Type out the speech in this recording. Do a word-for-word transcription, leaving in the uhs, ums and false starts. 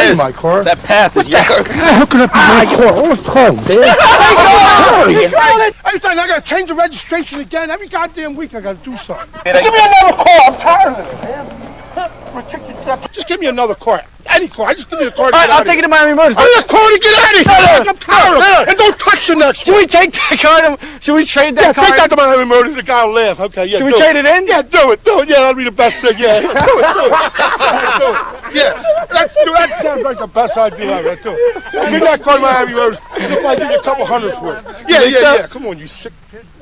that is my car. That path is yours. How can that be my car? Oh, it's cold, dude. Every time I gotta change the registration again. Every goddamn week I gotta do something. Give me another car. I'm tired of it, man. Just give me another car. Any car. I just give me a car. All right, I'll take it to Miami Motors. I need a car to get out of here. I'm tired of it. And don't touch the next Should one. we take that car? To, should we trade that Yeah, car? take that to Miami Motors. The guy will laugh. Okay, yeah. Should we do trade it in? Yeah, do it. Do it. Yeah, that'll be the best thing. Yeah, do it. Do it. Yeah, do it. Yeah, that's, that sounds like the best idea ever. Do it. Bring that car to Miami Motors. I'll probably give you a couple hundred for it. Yeah, yeah, yeah. Come on, you sick kid.